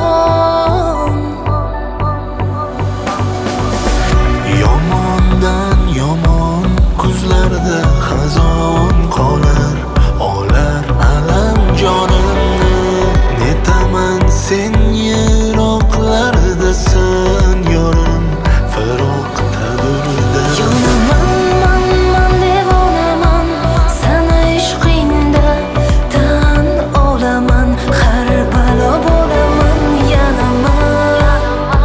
Yomondan yomon kuzlarda xazon qolar, olar alam jonimni. Netaman sen yiroqlardasan yorim, firoqdadirda. Yonaman, man devonaman, sana ishqingda tan olaman, har balo bo'laman, yanaman,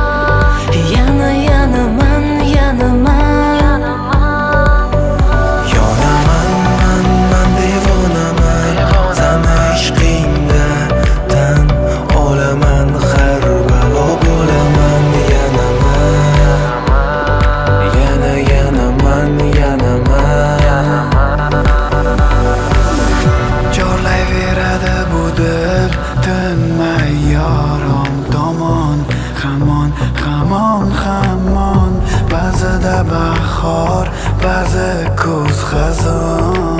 yanaman, yanaman. Yonaman, man devonaman, sana ishqingda tan olaman, har balo bo'laman, yanaman, yanaman, yanaman. Chorlayveradi bu dil tinmay yorim tomon, hamon, hamon, hamon. Ba'zida bahor, ba'zi kuz xazon.